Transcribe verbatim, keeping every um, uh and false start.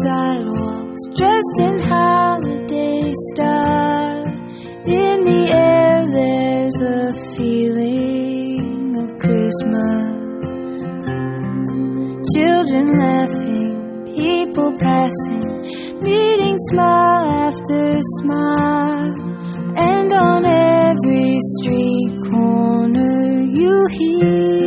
sidewalks, dressed in holiday style. In the air there's a feeling of Christmas. Children laughing, people passing, meeting smile after smile. And on every street corner you hear